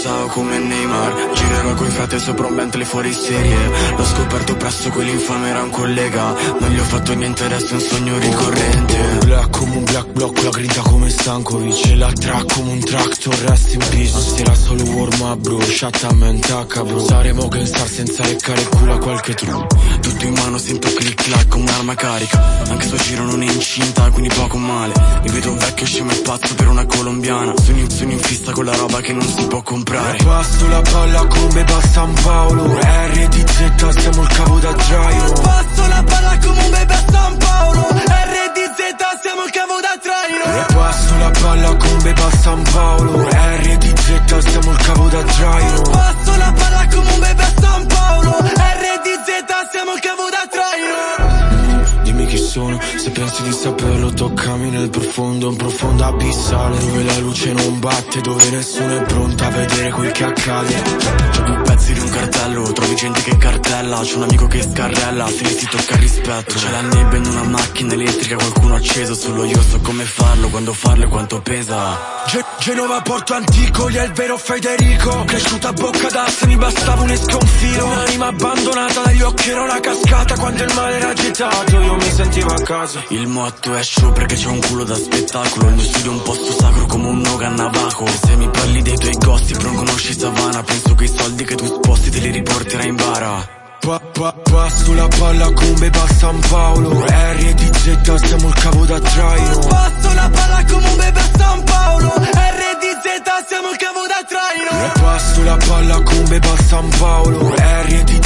Sao come Neymar, girerò coi frate sopra un Bentley fuori serie. L'ho scoperto presto, quell'infame era un collega. Non gli ho fatto niente, adesso è un sogno ricorrente. Black come un black block, la grinta come Stankovic. E la track come un tractor, rest in peace. Stasera solo warm up bro, shut up man, tacca bro. Saremo gangster senza leccare il culo a qualche true. Tutto in mano, sento click clack come un'arma carica. Anche sto giro non è incinta, quindi poco male. Mi vedo un vecchio scemo e pazzo per una colombiana. Sono in fissa con la roba che non si può comprare. Passo la palla come da San Paolo. RDZ siamo il capo d'acciaio. Passo la palla come un bebè a San Paolo. RDZ siamo il capo d'acciaio. Passo la palla come da San Paolo. RDZ siamo il capo d'acciaio. Passo la palla come un bebè a San Paolo. RDZ siamo il capo d'acciaio. Dimmi chi sono, se pensi di saperlo toccami nel profondo, un profondo abissale. Dove la luce non batte, dove nessuno è pronto a vedere quel che accade. C'ho più pezzi di un cartello, trovi gente che cartella. C'ho un amico che scarrella, se li si tocca il rispetto. C'è la nebbia in una macchina elettrica, qualcuno acceso. Solo io so come farlo, quando farlo e quanto pesa. Genova, Porto Antico, gli è il vero Federico. Cresciuta a bocca d'asta, mi bastava un sconfilo. Un'anima abbandonata, dagli occhi era una cascata. Quando il male era agitato, io mi sentivo a casa. Il motto è show perché c'ho un culo da spettacolo. Il mio studio è un posto sacro come un noga a Navajo. E se mi parli dei tuoi gossip non conosci Savana. Penso che i soldi che tu sposti te li riporterai in bara. Passo la palla come da San Paolo. RDZ siamo il capo d'acciaio. Passo la palla come un bebè a San Paolo. RDZ siamo il capo d'acciaio. Passo la palla come da San Paolo. RDZ